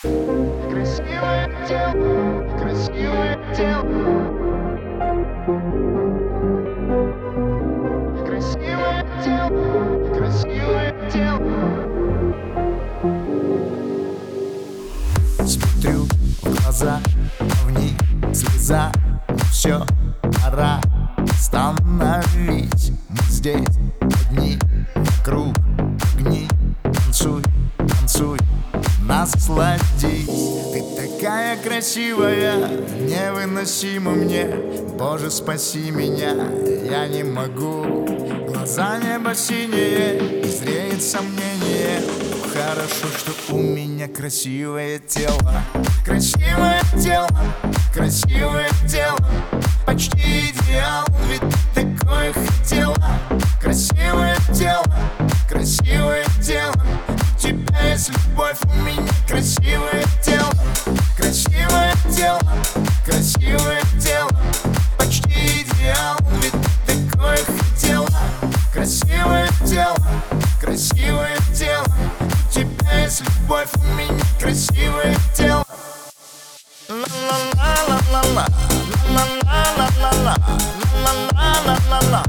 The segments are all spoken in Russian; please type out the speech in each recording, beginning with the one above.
Красивое тело, красивое тело. Красивое тело, красивое тело. Смотрю в глаза, а в них слеза. Ну все, пора остановить. Мы здесь одни, вокруг огни. Танцуй, танцуй, насладись. Ты такая красивая, невыносима мне. Боже, спаси меня, я не могу. Глаза небо синие, и зреет сомнение. Хорошо, что у меня красивое тело. Красивое тело, красивое тело. Почти идеал, ведь такое хотела. Красивое тело, красивое тело. У тебя есть любовь, у меня красивое тело. Красивое тело, красивое тело. Почти идеал, ведь такое хотела. Красивое тело, красивое тело. У тебя есть любовь, у меня красивое тело. Ла-ла-ла-ла-ла-ла, ла-ла-ла-ла-ла-ла, ла-ла-ла-ла-ла-ла,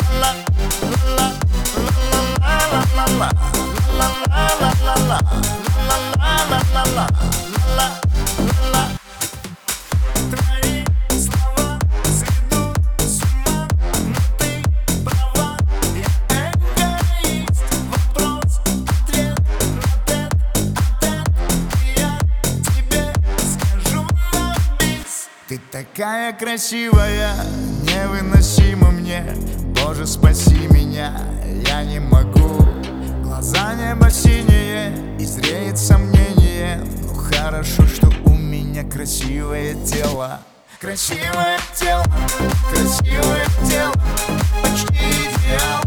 ла-ла-ла-ла-ла-ла, ла-ла-ла-ла-ла-ла, ла-ла-ла-ла-ла-ла, ла-ла-ла-ла. Твои слова сведут с ума, но ты права, я эгоист. Вопрос, ответ, ответ, и я тебе скажу на бис. Ты такая красивая, невыносима мне. Боже, спаси меня, я не могу. Глаза небо синие, и зреет сомнение. Ну хорошо, что у меня красивое тело. Красивое тело, красивое тело. Почти идеал.